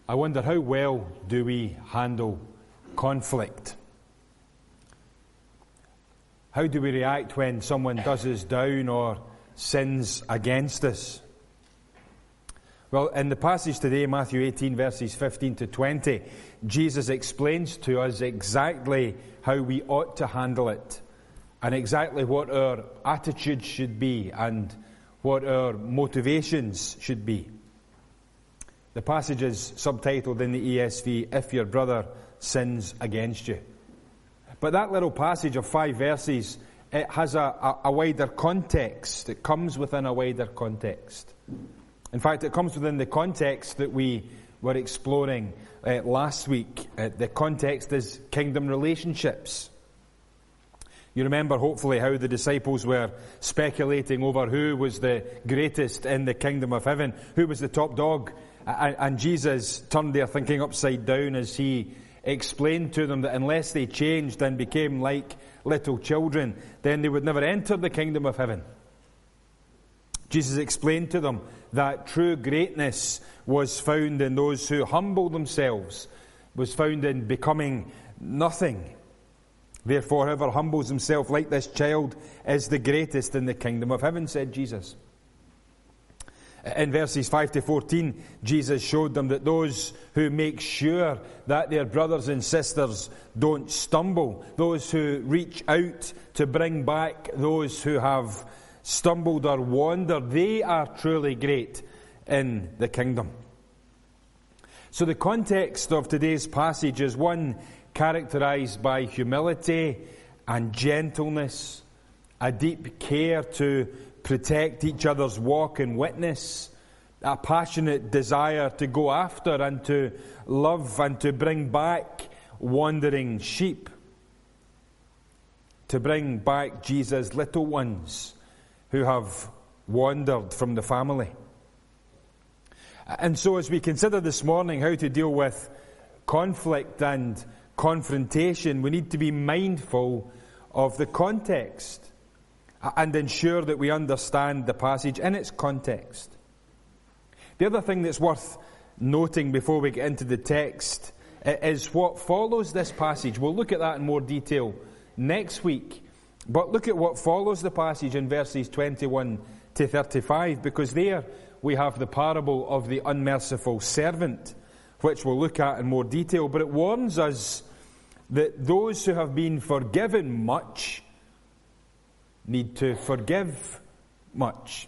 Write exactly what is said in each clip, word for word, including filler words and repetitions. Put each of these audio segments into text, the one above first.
I wonder, how well do we handle conflict? How do we react when someone does us down or sins against us? Well, in the passage today, Matthew eighteen, verses fifteen to twenty, Jesus explains to us exactly how we ought to handle it, and exactly what our attitude should be, and what our motivations should be. The passage is subtitled in the E S V, "If Your Brother Sins Against You." But that little passage of five verses, it has a, a, a wider context. It comes within a wider context. In fact, it comes within the context that we were exploring uh, last week. Uh, the context is kingdom relationships. You remember, hopefully, how the disciples were speculating over who was the greatest in the kingdom of heaven, who was the top dog. And, and Jesus turned their thinking upside down as he explained to them that unless they changed and became like little children, then they would never enter the kingdom of heaven. Jesus explained to them that true greatness was found in those who humble themselves, was found in becoming nothing. Therefore, whoever humbles himself like this child is the greatest in the kingdom of heaven, said Jesus. In verses five to fourteen, Jesus showed them that those who make sure that their brothers and sisters don't stumble, those who reach out to bring back those who have stumbled or wandered, they are truly great in the kingdom. So the context of today's passage is one characterized by humility and gentleness, a deep care to protect each other's walk and witness, a passionate desire to go after and to love and to bring back wandering sheep, to bring back Jesus' little ones who have wandered from the family. And so as we consider this morning how to deal with conflict and confrontation, we need to be mindful of the context and ensure that we understand the passage in its context. The other thing that's worth noting before we get into the text is what follows this passage. We'll look at that in more detail next week. But look at what follows the passage in verses twenty-one to thirty-five, because there we have the parable of the unmerciful servant, which we'll look at in more detail. But it warns us that those who have been forgiven much need to forgive much.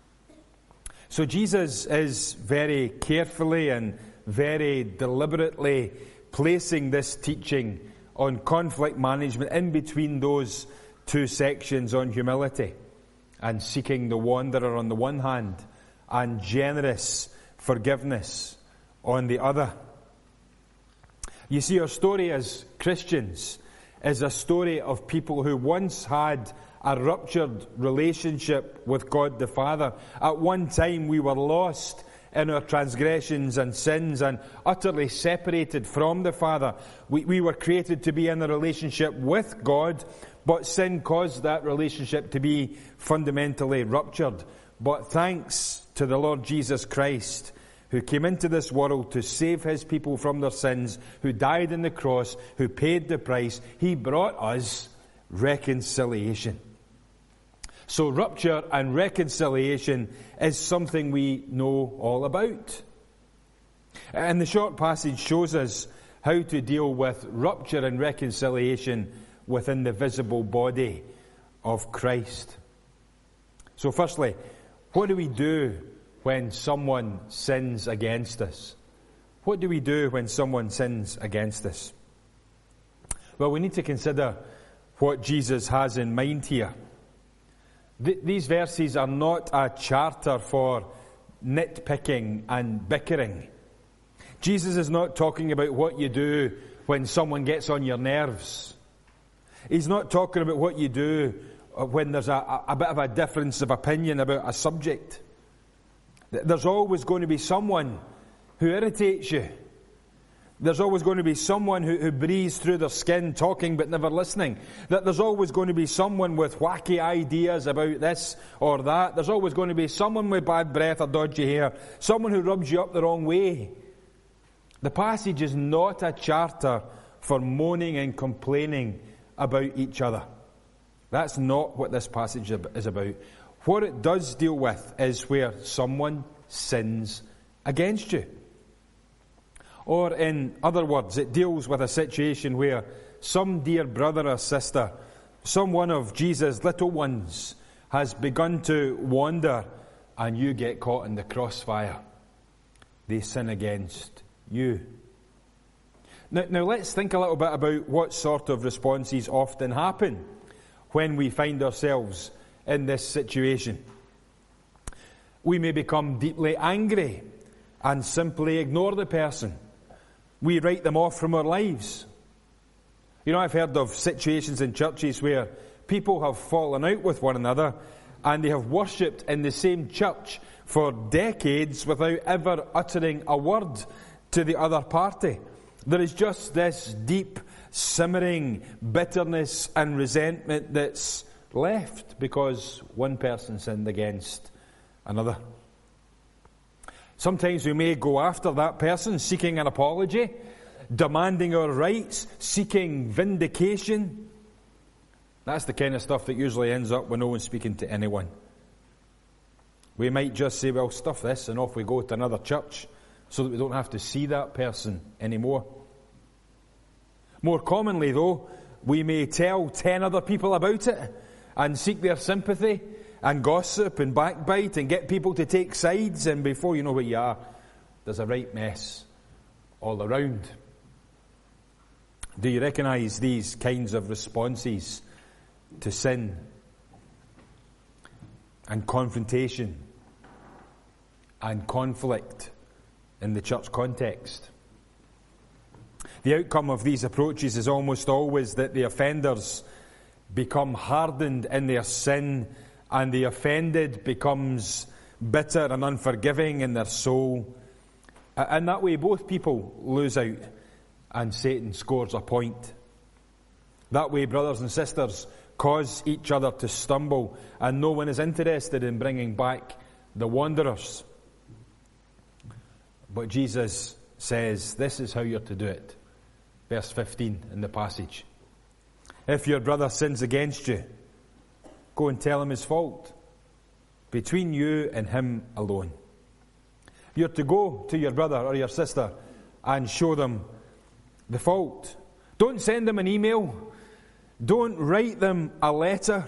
So Jesus is very carefully and very deliberately placing this teaching on conflict management in between those two sections on humility and seeking the wanderer on the one hand and generous forgiveness on the other. You see, our story as Christians is a story of people who once had a ruptured relationship with God the Father. At one time we were lost in our transgressions and sins and utterly separated from the Father. We, we were created to be in a relationship with God, but sin caused that relationship to be fundamentally ruptured. But thanks to the Lord Jesus Christ, who came into this world to save his people from their sins, who died on the cross, who paid the price, he brought us reconciliation. So rupture and reconciliation is something we know all about. And the short passage shows us how to deal with rupture and reconciliation within the visible body of Christ. So firstly, what do we do when someone sins against us? What do we do when someone sins against us? Well, we need to consider what Jesus has in mind here. Th- these verses are not a charter for nitpicking and bickering. Jesus is not talking about what you do when someone gets on your nerves. He's not talking about what you do when there's a, a bit of a difference of opinion about a subject. There's always going to be someone who irritates you. There's always going to be someone who, who breathes through their skin, talking but never listening. That there's always going to be someone with wacky ideas about this or that. There's always going to be someone with bad breath or dodgy hair. Someone who rubs you up the wrong way. The passage is not a charter for moaning and complaining about each other. That's not what this passage is about. What it does deal with is where someone sins against you. Or in other words, it deals with a situation where some dear brother or sister, some one of Jesus' little ones, has begun to wander and you get caught in the crossfire. They sin against you. Now, now let's think a little bit about what sort of responses often happen when we find ourselves in this situation. We may become deeply angry and simply ignore the person. We write them off from our lives. You know, I've heard of situations in churches where people have fallen out with one another and they have worshipped in the same church for decades without ever uttering a word to the other party. There is just this deep, simmering bitterness and resentment that's left because one person sinned against another. Sometimes we may go after that person, seeking an apology, demanding our rights, seeking vindication. That's the kind of stuff that usually ends up with no one speaking to anyone. We might just say, well, stuff this, and off we go to another church so that we don't have to see that person anymore. More commonly, though, we may tell ten other people about it and seek their sympathy and gossip and backbite and get people to take sides, and before you know where you are, there's a right mess all around. Do you recognise these kinds of responses to sin and confrontation and conflict in the church context? The outcome of these approaches is almost always that the offenders become hardened in their sin, and the offended becomes bitter and unforgiving in their soul. And that way both people lose out and Satan scores a point. That way brothers and sisters cause each other to stumble, and no one is interested in bringing back the wanderers. But Jesus says this is how you're to do it. Verse fifteen in the passage. If your brother sins against you, go and tell him his fault, between you and him alone. You're to go to your brother or your sister and show them the fault. Don't send them an email. Don't write them a letter.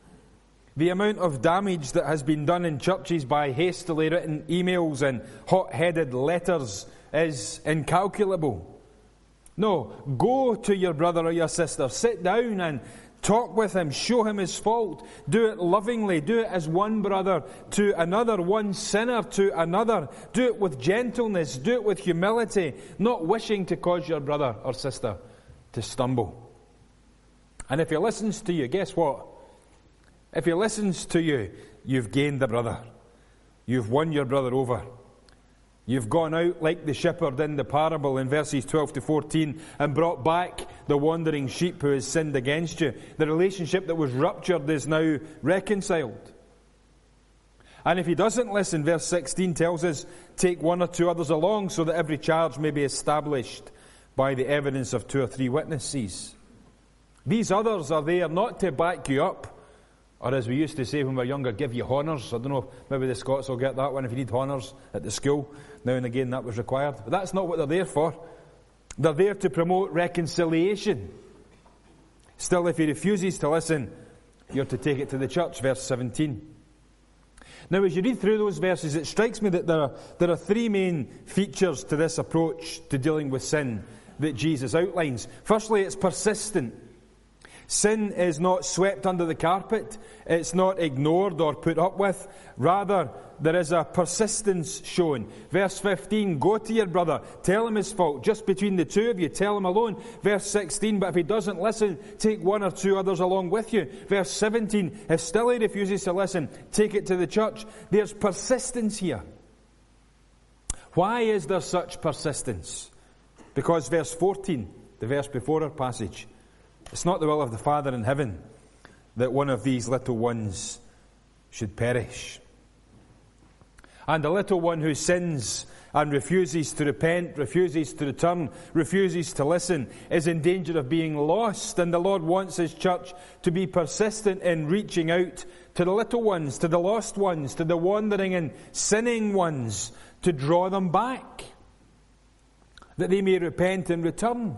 The amount of damage that has been done in churches by hastily written emails and hot-headed letters is incalculable. No, go to your brother or your sister. Sit down and talk with him. Show him his fault. Do it lovingly. Do it as one brother to another, one sinner to another. Do it with gentleness. Do it with humility, not wishing to cause your brother or sister to stumble. And if he listens to you, guess what? If he listens to you, you've gained the brother. You've won your brother over. You've gone out like the shepherd in the parable in verses twelve to fourteen and brought back the wandering sheep who has sinned against you. The relationship that was ruptured is now reconciled. And if he doesn't listen, verse sixteen tells us, take one or two others along so that every charge may be established by the evidence of two or three witnesses. These others are there not to back you up, or as we used to say when we were younger, give you honours. I don't know, maybe the Scots will get that one if you need honours at the school. Now and again that was required. But that's not what they're there for. They're there to promote reconciliation. Still, if he refuses to listen, you're to take it to the church, verse seventeen. Now, as you read through those verses, it strikes me that there are, there are three main features to this approach to dealing with sin that Jesus outlines. Firstly, it's persistent. Sin is not swept under the carpet. It's not ignored or put up with. Rather, there is a persistence shown. Verse fifteen, go to your brother, tell him his fault. Just between the two of you, tell him alone. Verse sixteen, but if he doesn't listen, take one or two others along with you. Verse seventeen, if still he refuses to listen, take it to the church. There's persistence here. Why is there such persistence? Because verse fourteen, the verse before our passage, it's not the will of the Father in heaven that one of these little ones should perish. And the little one who sins and refuses to repent, refuses to return, refuses to listen, is in danger of being lost. And the Lord wants His church to be persistent in reaching out to the little ones, to the lost ones, to the wandering and sinning ones, to draw them back, that they may repent and return.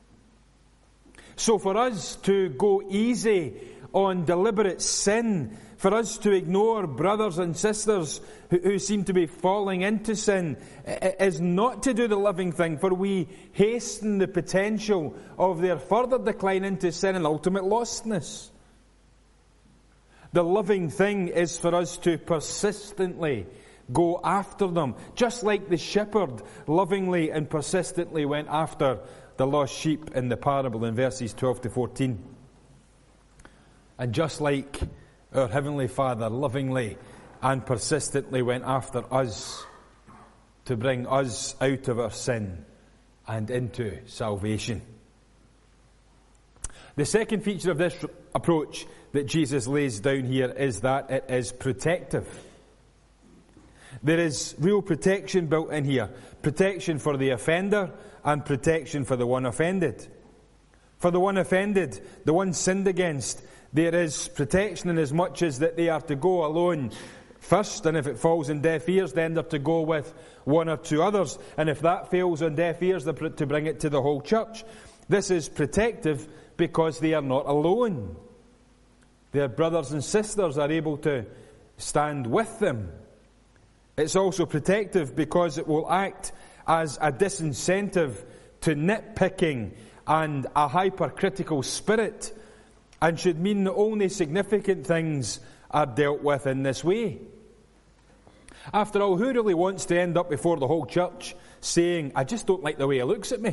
So for us to go easy on deliberate sin, for us to ignore brothers and sisters who, who seem to be falling into sin, is not to do the loving thing, for we hasten the potential of their further decline into sin and ultimate lostness. The loving thing is for us to persistently go after them, just like the shepherd lovingly and persistently went after the lost sheep in the parable in verses twelve to fourteen. And just like our Heavenly Father lovingly and persistently went after us to bring us out of our sin and into salvation. The second feature of this approach that Jesus lays down here is that it is protective. There is real protection built in here. Protection for the offender and protection for the one offended. For the one offended, the one sinned against, there is protection in as much as that they are to go alone first, and if it falls on deaf ears, then they're to go with one or two others, and if that fails on deaf ears, they're to bring it to the whole church. This is protective because they are not alone. Their brothers and sisters are able to stand with them. It's also protective because it will act as a disincentive to nitpicking and a hypercritical spirit, and should mean that only significant things are dealt with in this way. After all, who really wants to end up before the whole church saying, I just don't like the way he looks at me?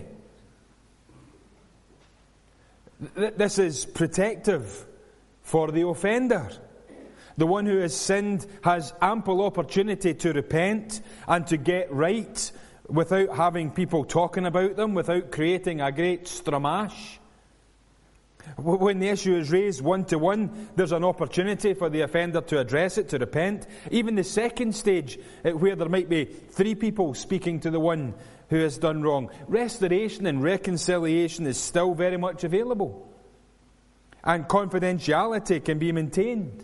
This is protective for the offender. The one who has sinned has ample opportunity to repent and to get right without having people talking about them, without creating a great stramash. When the issue is raised one-to-one, there's an opportunity for the offender to address it, to repent. Even the second stage, where there might be three people speaking to the one who has done wrong, restoration and reconciliation is still very much available. And confidentiality can be maintained.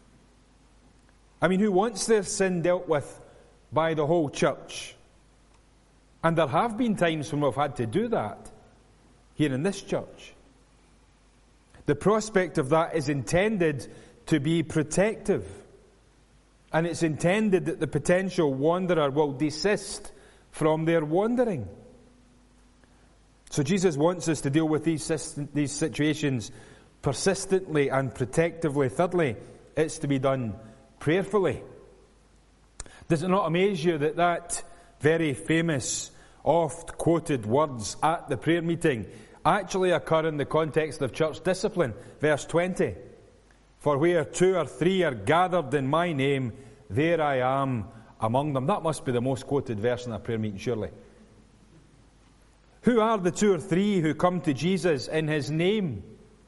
I mean, who wants their sin dealt with by the whole church? And there have been times when we've had to do that here in this church. The prospect of that is intended to be protective. And it's intended that the potential wanderer will desist from their wandering. So Jesus wants us to deal with these, these situations persistently and protectively. Thirdly, it's to be done prayerfully. Does it not amaze you that that very famous, oft-quoted words at the prayer meeting actually occur in the context of church discipline? Verse twenty. For where two or three are gathered in my name, there I am among them. That must be the most quoted verse in a prayer meeting, surely. Who are the two or three who come to Jesus in His name?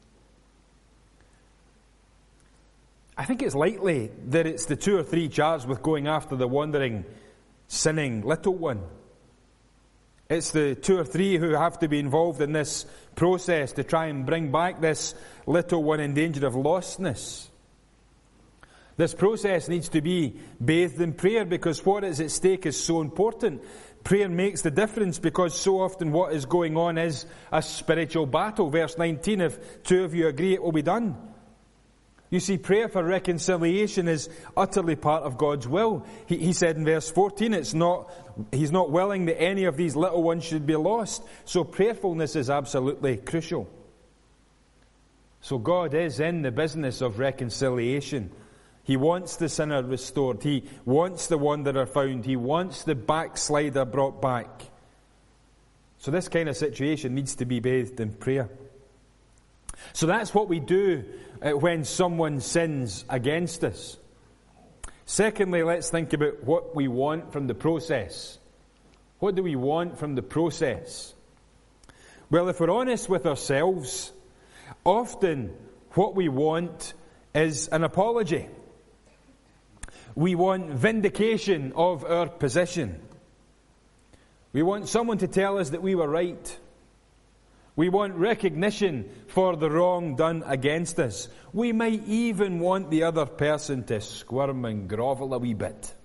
I think it's likely that it's the two or three charged with going after the wandering, sinning little one. It's the two or three who have to be involved in this process to try and bring back this little one in danger of lostness. This process needs to be bathed in prayer because what is at stake is so important. Prayer makes the difference because so often what is going on is a spiritual battle. Verse nineteen, if two of you agree, it will be done. You see, prayer for reconciliation is utterly part of God's will. He, he said in verse fourteen, it's not, He's not willing that any of these little ones should be lost. So prayerfulness is absolutely crucial. So God is in the business of reconciliation. He wants the sinner restored. He wants the wanderer found. He wants the backslider brought back. So this kind of situation needs to be bathed in prayer. So that's what we do when someone sins against us. Secondly, let's think about what we want from the process. What do we want from the process? Well, if we're honest with ourselves, often what we want is an apology. We want vindication of our position. We want someone to tell us that we were right. We want recognition for the wrong done against us. We might even want the other person to squirm and grovel a wee bit.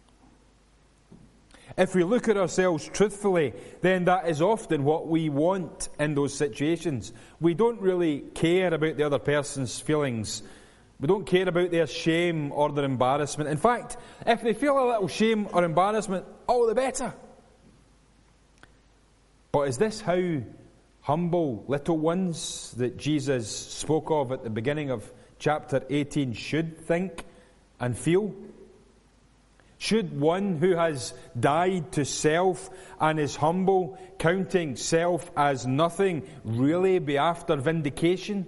If we look at ourselves truthfully, then that is often what we want in those situations. We don't really care about the other person's feelings. We don't care about their shame or their embarrassment. In fact, if they feel a little shame or embarrassment, all the better. But is this how humble little ones that Jesus spoke of at the beginning of chapter eighteen should think and feel? Should one who has died to self and is humble, counting self as nothing, really be after vindication?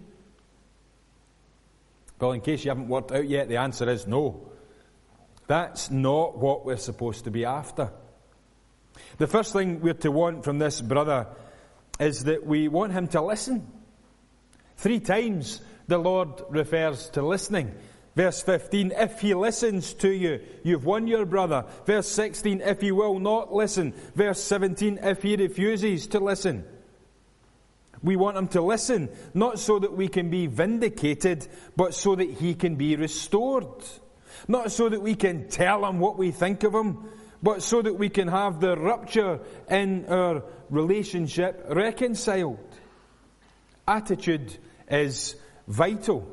Well, in case you haven't worked out yet, the answer is no. That's not what we're supposed to be after. The first thing we're to want from this brother is that we want him to listen. Three times the Lord refers to listening. Verse fifteen, if he listens to you, you've won your brother. Verse sixteen, if he will not listen. Verse seventeen, if he refuses to listen. We want him to listen, not so that we can be vindicated, but so that he can be restored. Not so that we can tell him what we think of him, but so that we can have the rupture in our relationship reconciled. Attitude is vital.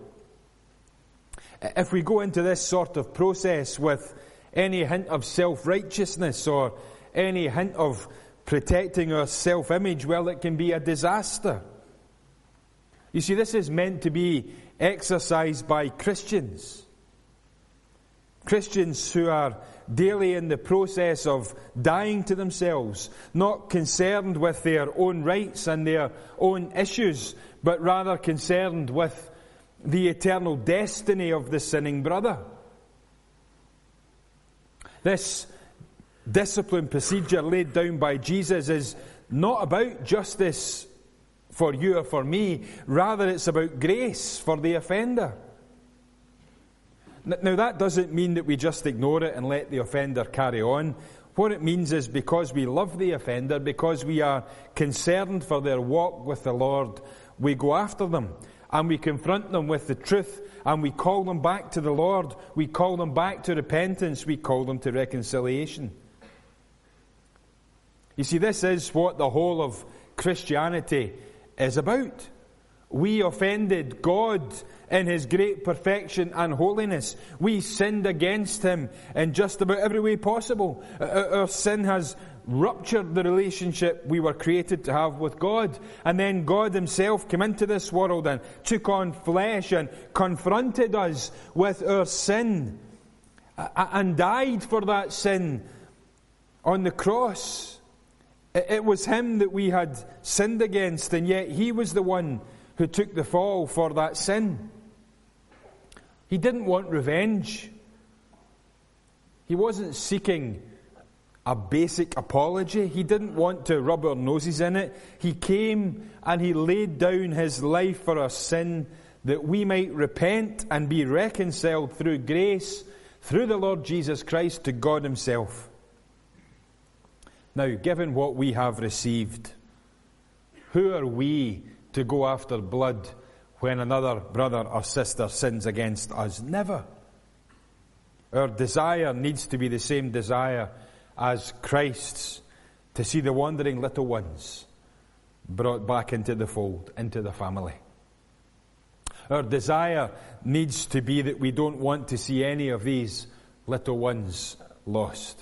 If we go into this sort of process with any hint of self-righteousness or any hint of protecting our self-image, well, it can be a disaster. You see, this is meant to be exercised by Christians. Christians who are daily in the process of dying to themselves, not concerned with their own rights and their own issues, but rather concerned with the eternal destiny of the sinning brother. This discipline procedure laid down by Jesus is not about justice for you or for me, rather it's about grace for the offender. Now that doesn't mean that we just ignore it and let the offender carry on. What it means is because we love the offender, because we are concerned for their walk with the Lord, we go after them. And we confront them with the truth, and we call them back to the Lord. We call them back to repentance. We call them to reconciliation. You see, this is what the whole of Christianity is about. We offended God in His great perfection and holiness. We sinned against Him in just about every way possible. Our sin has ruptured the relationship we were created to have with God. And then God Himself came into this world and took on flesh and confronted us with our sin and died for that sin on the cross. It was Him that we had sinned against, and yet He was the one who took the fall for that sin. He didn't want revenge. He wasn't seeking a basic apology. He didn't want to rub our noses in it. He came and He laid down His life for our sin that we might repent and be reconciled through grace, through the Lord Jesus Christ to God Himself. Now, given what we have received, who are we to go after blood when another brother or sister sins against us? Never. Our desire needs to be the same desire as Christ's, to see the wandering little ones brought back into the fold, into the family. Our desire needs to be that we don't want to see any of these little ones lost.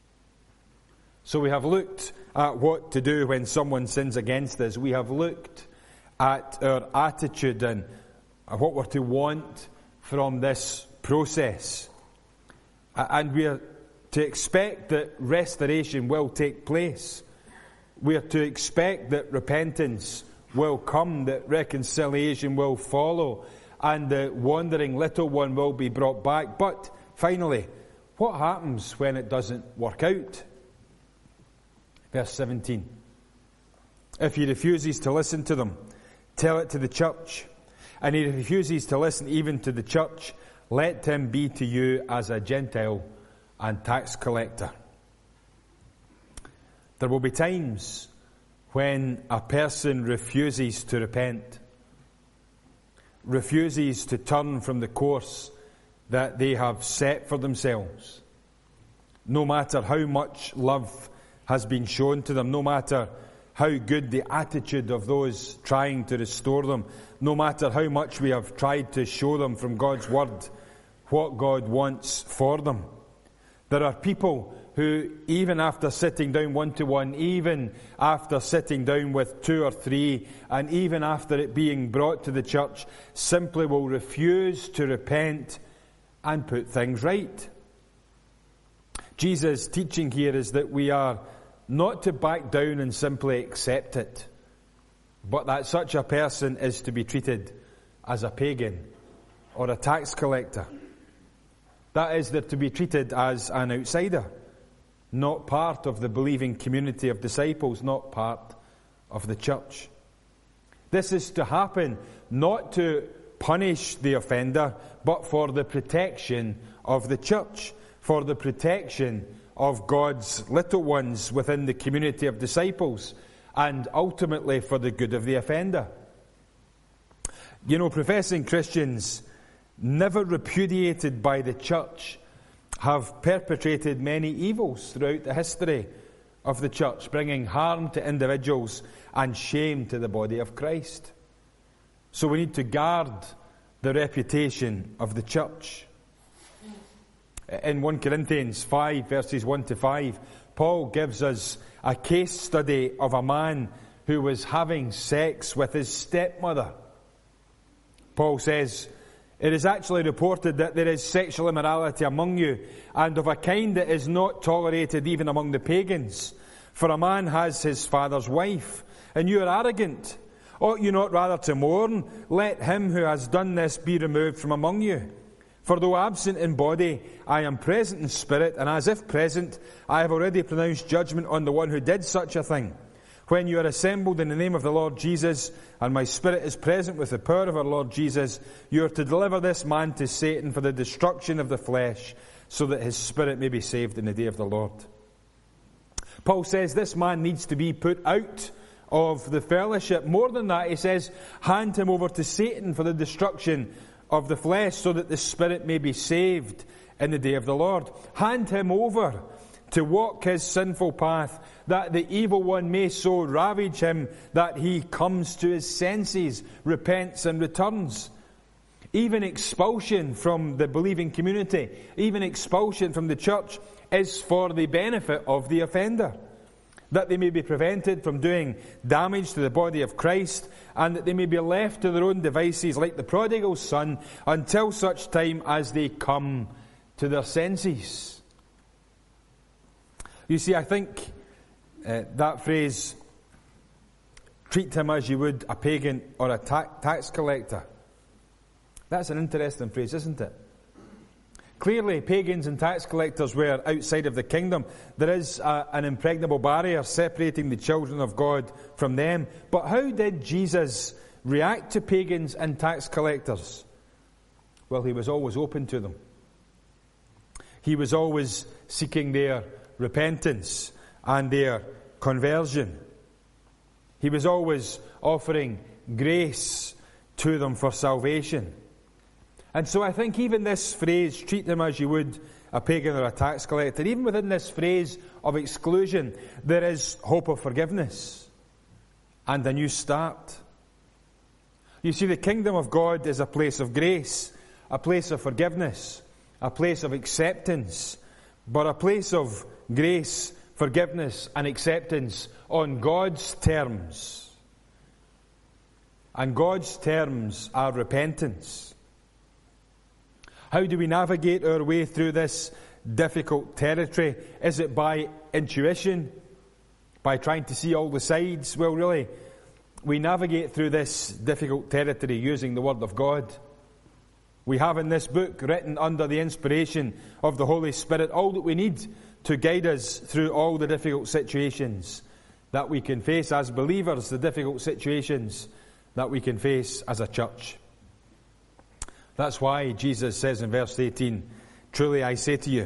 So we have looked at what to do when someone sins against us. We have looked at our attitude and what we're to want from this process. And we are to expect that restoration will take place. We are to expect that repentance will come, that reconciliation will follow, and the wandering little one will be brought back. But finally, what happens when it doesn't work out? Verse seventeen. If he refuses to listen to them, tell it to the church. And he refuses to listen even to the church, let him be to you as a Gentile and tax collector. There will be times when a person refuses to repent, refuses to turn from the course that they have set for themselves. No matter how much love has been shown to them, no matter how good the attitude of those trying to restore them, no matter how much we have tried to show them from God's Word what God wants for them. There are people who, even after sitting down one-to-one, even after sitting down with two or three, and even after it being brought to the church, simply will refuse to repent and put things right. Jesus' teaching here is that we are not to back down and simply accept it, but that such a person is to be treated as a pagan or a tax collector. That is, they're to be treated as an outsider, not part of the believing community of disciples, not part of the church. This is to happen not to punish the offender, but for the protection of the church, for the protection of God's little ones within the community of disciples, and ultimately for the good of the offender. You know, professing Christians, never repudiated by the church, have perpetrated many evils throughout the history of the church, bringing harm to individuals and shame to the body of Christ. So we need to guard the reputation of the church. In First Corinthians five, verses one to five, Paul gives us a case study of a man who was having sex with his stepmother. Paul says, "It is actually reported that there is sexual immorality among you, and of a kind that is not tolerated even among the pagans. For a man has his father's wife, and you are arrogant. Ought you not rather to mourn? Let him who has done this be removed from among you. For though absent in body, I am present in spirit, and as if present, I have already pronounced judgment on the one who did such a thing. When you are assembled in the name of the Lord Jesus, and my spirit is present with the power of our Lord Jesus, you are to deliver this man to Satan for the destruction of the flesh, so that his spirit may be saved in the day of the Lord." Paul says this man needs to be put out of the fellowship. More than that, he says, hand him over to Satan for the destruction of the flesh, so that the spirit may be saved in the day of the Lord. Hand him over to walk his sinful path, that the evil one may so ravage him that he comes to his senses, repents and returns. Even expulsion from the believing community, even expulsion from the church, is for the benefit of the offender, that they may be prevented from doing damage to the body of Christ, and that they may be left to their own devices like the prodigal son until such time as they come to their senses. You see, I think uh, that phrase, treat him as you would a pagan or a ta- tax collector, that's an interesting phrase, isn't it? Clearly, pagans and tax collectors were outside of the kingdom. There is a, an impregnable barrier separating the children of God from them. But how did Jesus react to pagans and tax collectors? Well, he was always open to them. He was always seeking their repentance and their conversion. He was always offering grace to them for salvation. And so I think even this phrase, treat them as you would a pagan or a tax collector, even within this phrase of exclusion, there is hope of forgiveness and a new start. You see, the kingdom of God is a place of grace, a place of forgiveness, a place of acceptance, but a place of grace, forgiveness and acceptance on God's terms. And God's terms are repentance. How do we navigate our way through this difficult territory? Is it by intuition? By trying to see all the sides? Well, really, we navigate through this difficult territory using the Word of God. We have in this book, written under the inspiration of the Holy Spirit, all that we need to guide us through all the difficult situations that we can face as believers, the difficult situations that we can face as a church. That's why Jesus says in verse eighteen, truly I say to you,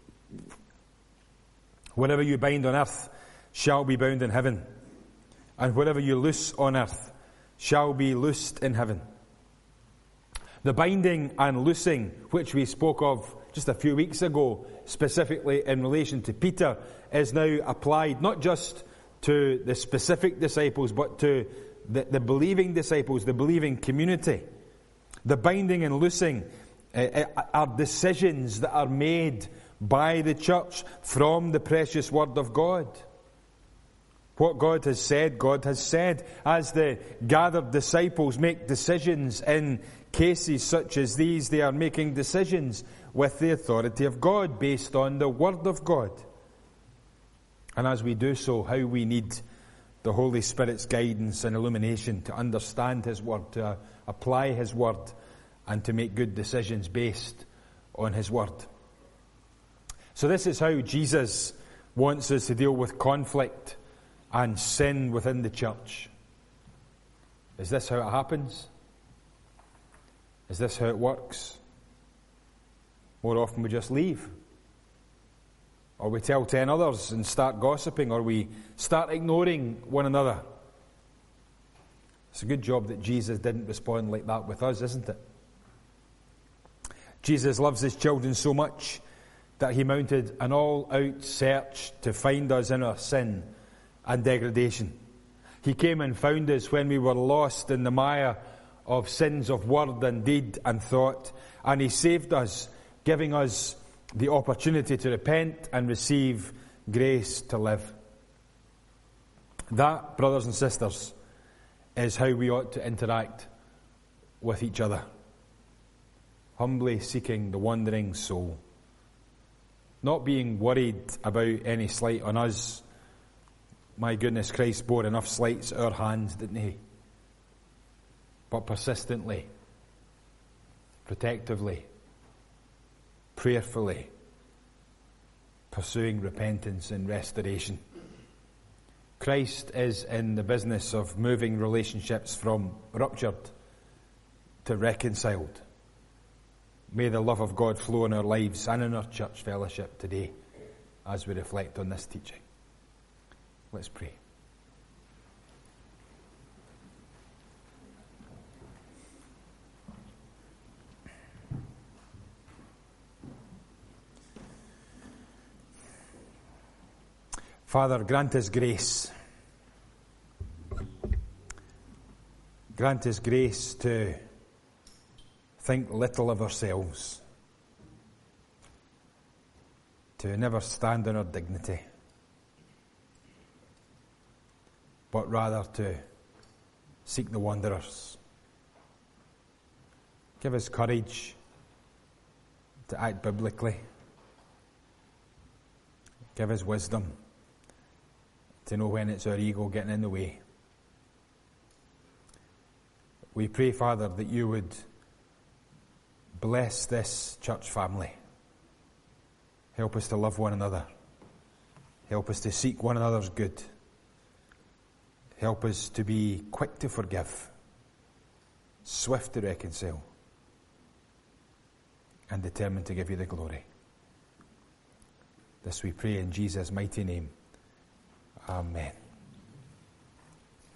whatever you bind on earth shall be bound in heaven, and whatever you loose on earth shall be loosed in heaven. The binding and loosing, which we spoke of just a few weeks ago, specifically in relation to Peter, is now applied not just to the specific disciples, but to the, the believing disciples, the believing community. The binding and loosing uh, are decisions that are made by the church from the precious Word of God. What God has said, God has said. As the gathered disciples make decisions in cases such as these, they are making decisions with the authority of God, based on the Word of God. And as we do so, how we need the Holy Spirit's guidance and illumination to understand His Word, to apply His Word, and to make good decisions based on His Word. So this is how Jesus wants us to deal with conflict and sin within the church. Is this how it happens? Is this how it works? More often we just leave. Or we tell ten others and start gossiping, or we start ignoring one another. It's a good job that Jesus didn't respond like that with us, isn't it? Jesus loves His children so much that He mounted an all-out search to find us in our sin and degradation. He came and found us when we were lost in the mire of sins of word and deed and thought, and He saved us, giving us the opportunity to repent and receive grace to live. That, brothers and sisters, is how we ought to interact with each other. Humbly seeking the wandering soul. Not being worried about any slight on us. My goodness, Christ bore enough slights at our hands, didn't He? But persistently, protectively, prayerfully, pursuing repentance and restoration. Christ is in the business of moving relationships from ruptured to reconciled. May the love of God flow in our lives and in our church fellowship today as we reflect on this teaching. Let's pray. Father, grant us grace. Grant us grace to think little of ourselves, to never stand on our dignity, but rather to seek the wanderers. Give us courage to act biblically. Give us wisdom to know when it's our ego getting in the way. We pray, Father, that you would bless this church family. Help us to love one another. Help us to seek one another's good. Help us to be quick to forgive, swift to reconcile, and determined to give you the glory. This we pray in Jesus' mighty name. Amen.